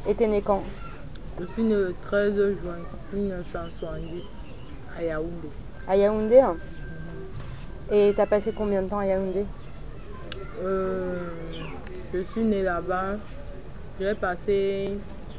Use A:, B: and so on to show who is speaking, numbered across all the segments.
A: Et t'es né quand?
B: Je suis né le 13 juin 1970 à Yaoundé.
A: À Yaoundé? Et t'as passé combien de temps à Yaoundé?
B: Euh, je suis né là-bas. J'ai passé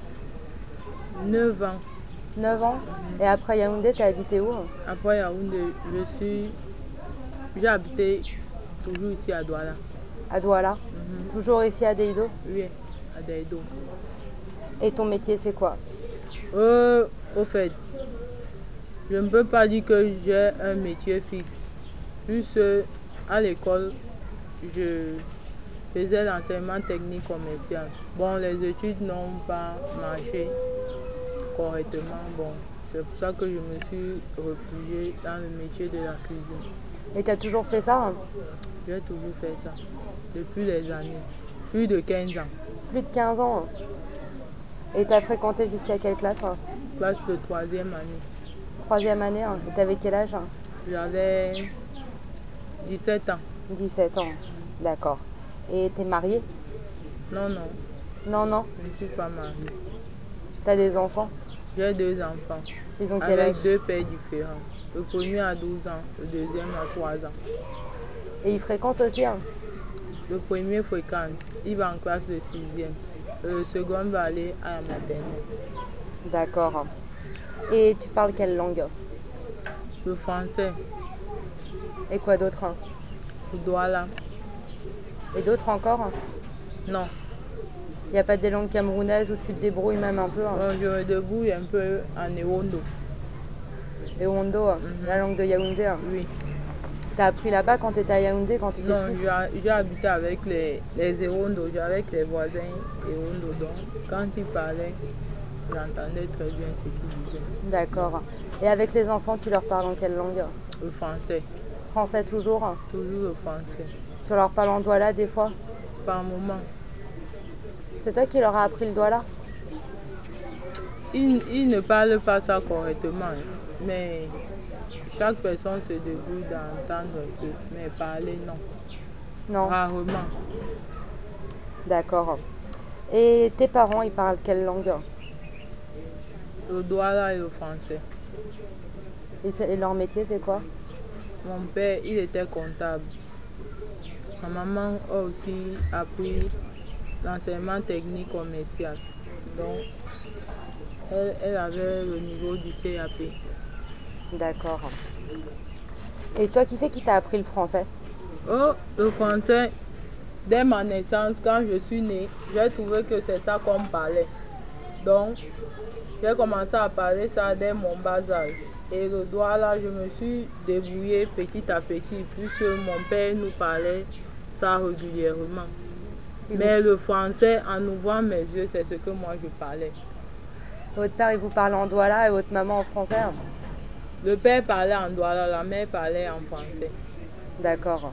B: 9 ans.
A: 9 ans? Et après Yaoundé, t'as habité où?
B: Après Yaoundé, j'ai habité toujours ici à Douala.
A: À Douala? Toujours ici à Deido?
B: Oui, à Daïdo.
A: Et ton métier, c'est quoi?
B: Au fait, je ne peux pas dire que j'ai un métier fixe. Plus à l'école, je faisais l'enseignement technique commercial. Bon, les études n'ont pas marché correctement. Bon, c'est pour ça que je me suis réfugiée dans le métier de la cuisine.
A: Et t'as toujours fait ça?
B: J'ai toujours fait ça depuis les années, plus de 15 ans.
A: Plus de 15 ans? Et t'as fréquenté jusqu'à quelle classe?
B: Classe de troisième année.
A: Troisième année? Et t'avais quel âge?
B: J'avais 17 ans.
A: 17 ans. D'accord. Et t'es marié?
B: Non, non,
A: Non, non.
B: je ne suis pas mariée.
A: T'as des enfants?
B: J'ai 2 enfants
A: Ils ont quel âge?
B: avec 2 pères différents. Le premier a 12 ans, le deuxième a 3 ans.
A: Et ils fréquentent aussi, hein?
B: Le premier fréquente, il va en classe de 6e. Le second va aller à la maternelle.
A: D'accord. Et tu parles quelle langue?
B: Le français,
A: Et quoi d'autre, hein?
B: le Douala.
A: Et d'autres encore?
B: Non,
A: Il n'y a pas des langues camerounaises où tu te débrouilles même un peu, hein?
B: bon, je me débrouille un peu en Ewondo.
A: Et Hondo, la langue de Yaoundé, hein?
B: Oui.
A: T'as appris là-bas quand t'étais à Yaoundé, quand t'étais
B: Non,
A: petite?
B: j'ai habité avec les Ewondo, avec les voisins Ewondo. Donc, quand ils parlaient, j'entendais très bien ce qu'ils disaient.
A: D'accord. Et avec les enfants, tu leur parles en quelle langue?
B: Le français,
A: Français toujours?
B: toujours le français.
A: Tu leur parles en douala des fois?
B: Par moment,
A: C'est toi qui leur as appris le douala?
B: ils ne parlent pas ça correctement, hein, mais chaque personne se débrouille d'entendre un peu, mais parler, non.
A: Non.
B: Rarement.
A: D'accord. Et tes parents, ils parlent quelle langue?
B: Le Douala et le français.
A: Et leur métier, c'est quoi?
B: Mon père, il était comptable. Ma maman a aussi appris l'enseignement technique commercial. Donc, elle avait le niveau du CAP.
A: D'accord. Et toi, qui c'est qui t'a appris le français?
B: Oh, le français, dès ma naissance, quand je suis née, j'ai trouvé que c'est ça qu'on parlait. Donc, j'ai commencé à parler ça dès mon bas âge. Et le Douala, je me suis débrouillée petit à petit, puisque mon père nous parlait ça régulièrement. Mais le français, en ouvrant mes yeux, c'est ce que moi je parlais.
A: Votre père, il vous parle en douala et votre maman en français, hein?
B: Le père parlait en Douala, la mère parlait en français.
A: D'accord.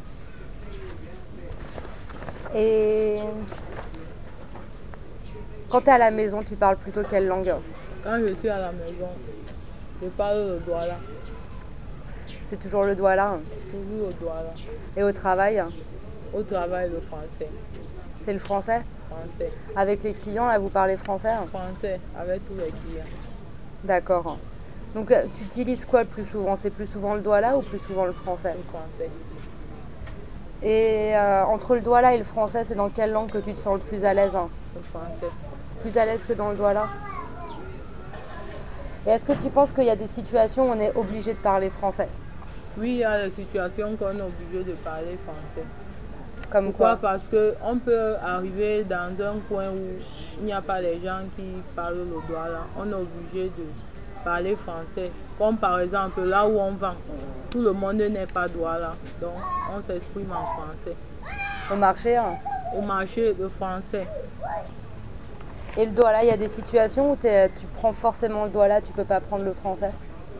A: Et quand t'es à la maison, tu parles plutôt quelle langue?
B: Quand je suis à la maison, je parle le Douala,
A: C'est toujours le douala, hein?
B: toujours le Douala.
A: Et au travail,
B: Au travail, le français.
A: c'est le français?
B: Français.
A: Avec les clients, là, vous parlez français, hein?
B: Français, avec tous les clients.
A: D'accord. Donc, tu utilises quoi le plus souvent? C'est plus souvent le douala ou plus souvent le français?
B: Le français.
A: Et entre le douala et le français, c'est dans quelle langue que tu te sens le plus à l'aise, hein?
B: Le français.
A: Plus à l'aise que dans le douala? Et est-ce que tu penses qu'il y a des situations où on est obligé de parler français?
B: Oui, il y a des situations qu'on est obligé de parler français.
A: Comme
B: Pourquoi?
A: quoi?
B: Parce qu'on peut arriver dans un coin où il n'y a pas les gens qui parlent le Douala. On est obligé de parler français. Comme par exemple là où on vend, tout le monde n'est pas Douala. Donc on s'exprime en français.
A: Au marché, hein?
B: Au marché, le français.
A: Et le douala, il y a des situations où tu prends forcément le douala, tu peux pas prendre le français?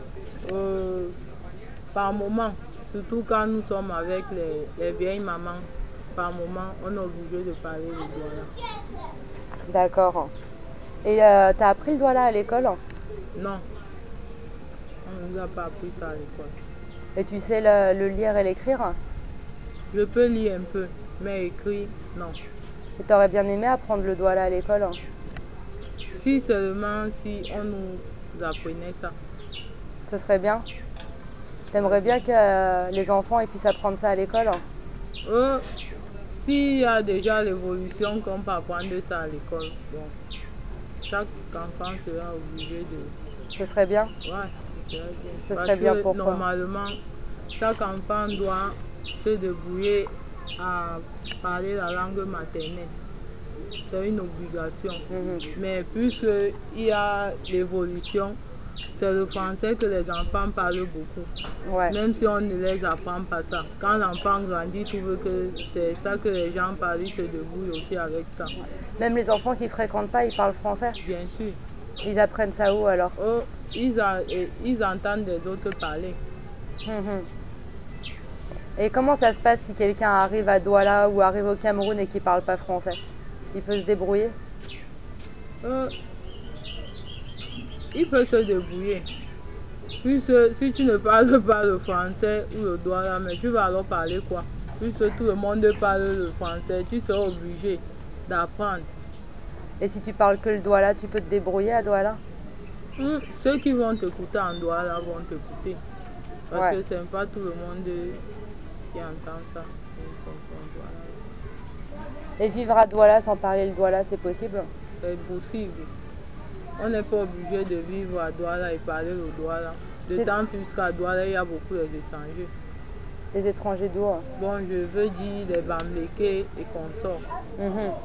B: Par moment, surtout quand nous sommes avec les vieilles mamans, par moment, on est obligé de parler le Douala.
A: D'accord. Et t'as appris le douala à l'école?
B: Non, on ne nous a pas appris ça à l'école.
A: Et tu sais le lire et l'écrire?
B: Je peux lire un peu, mais écrire, non.
A: Et t'aurais bien aimé apprendre le douala à l'école?
B: Si seulement si on nous apprenait ça.
A: Ce serait bien. T'aimerais bien que les enfants ils puissent apprendre ça à l'école?
B: S'il y a déjà l'évolution qu'on peut apprendre ça à l'école, bon, chaque enfant sera obligé de...
A: Ce serait bien.
B: Ouais, ce serait bien.
A: Ce serait bien, pourquoi?
B: Normalement, chaque enfant doit se débrouiller à parler la langue maternelle. C'est une obligation. Mais puisqu'il y a l'évolution, c'est le français que les enfants parlent beaucoup.
A: Ouais.
B: Même si on ne les apprend pas ça. Quand l'enfant grandit, il trouve que c'est ça que les gens parlent, ils se débrouillent aussi avec ça.
A: Même les enfants qui fréquentent pas, ils parlent français?
B: Bien sûr.
A: Ils apprennent ça où alors?
B: Ils entendent des autres parler.
A: Et comment ça se passe si quelqu'un arrive à Douala ou arrive au Cameroun et qui parle pas français? Il peut se débrouiller?
B: Il peut se débrouiller. Puisque si tu ne parles pas le français ou le douala, mais tu vas alors parler quoi? Puisque tout le monde parle le français, tu seras obligé d'apprendre.
A: Et si tu parles que le Douala, tu peux te débrouiller à Douala?
B: Ceux qui vont t'écouter en douala vont t'écouter. Parce que c'est pas tout le monde qui entend ça.
A: Et vivre à Douala sans parler le Douala, c'est possible?
B: C'est possible. On n'est pas obligé de vivre à Douala et parler le douala. D'autant plus qu'à Douala, il y a beaucoup d'étrangers.
A: Les étrangers d'où?
B: Bon, je veux dire les Bamlékés et consorts.